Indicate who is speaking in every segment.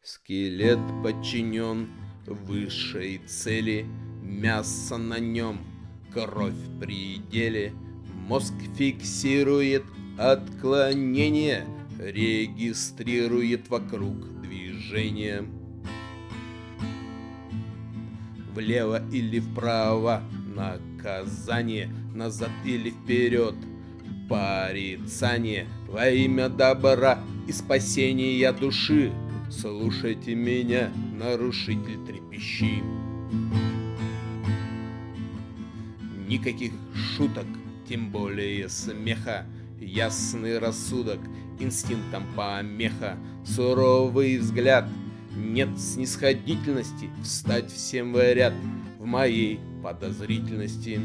Speaker 1: Скелет подчинен высшей цели, мясо на нем, кровь в пределе. Мозг фиксирует отклонение, регистрирует вокруг движение. Влево или вправо наказание, назад или вперед порицание. Во имя добра и спасения души слушайте меня, нарушитель, трепещи. Никаких шуток, тем более смеха. Ясный рассудок, инстинктом помеха. Суровый взгляд, нет снисходительности. Встать всем в ряд в моей подозрительности.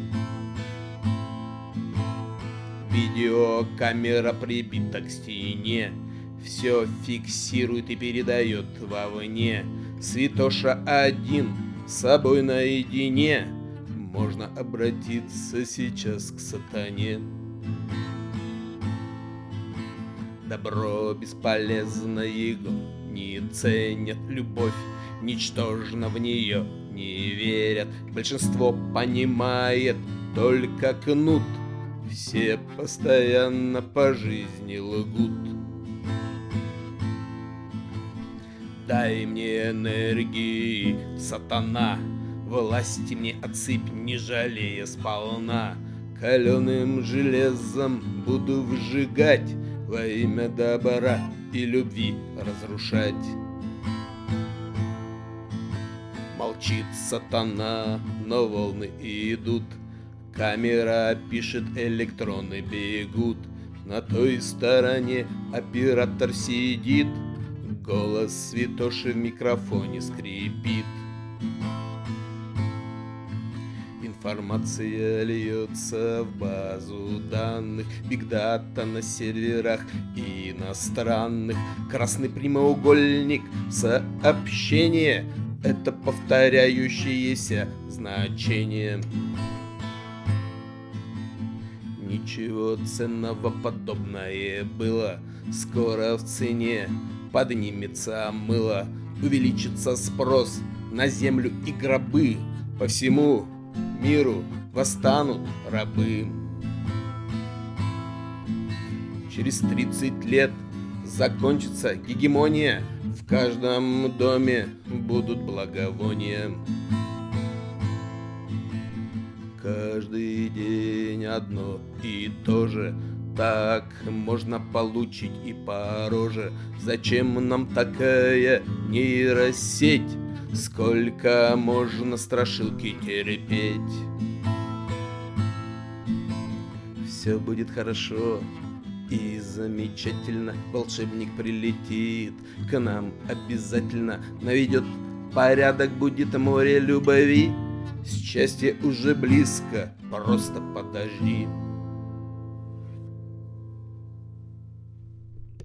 Speaker 1: Видеокамера прибита к стене, все фиксирует и передает вовне. Святоша один, с собой наедине. Можно обратиться сейчас к сатане. Добро бесполезно его не ценят, любовь ничтожна, в нее не верят. Большинство понимает только кнут, все постоянно по жизни лгут. Дай мне энергии, сатана, власти мне отсыпь, не жалея сполна. Каленым железом буду выжигать, во имя добра и любви разрушать. Молчит сатана, но волны идут. Камера пишет, электроны бегут. На той стороне оператор сидит. Голос святоши в микрофоне скрипит. Информация льется в базу данных, бигдата на серверах иностранных. Красный прямоугольник сообщения — это повторяющиеся значения. Ничего ценного подобное было, скоро в цене поднимется мыло, увеличится спрос на землю и гробы. По всему миру восстанут рабы. Через 30 лет закончится гегемония, в каждом доме будут благовония. Каждый день одно и то же, так можно получить и по роже. Зачем нам такая нейросеть? Сколько можно страшилки терпеть? Все будет хорошо и замечательно. Волшебник прилетит к нам обязательно, наведет порядок, будет море любви. Счастье уже близко, просто подожди.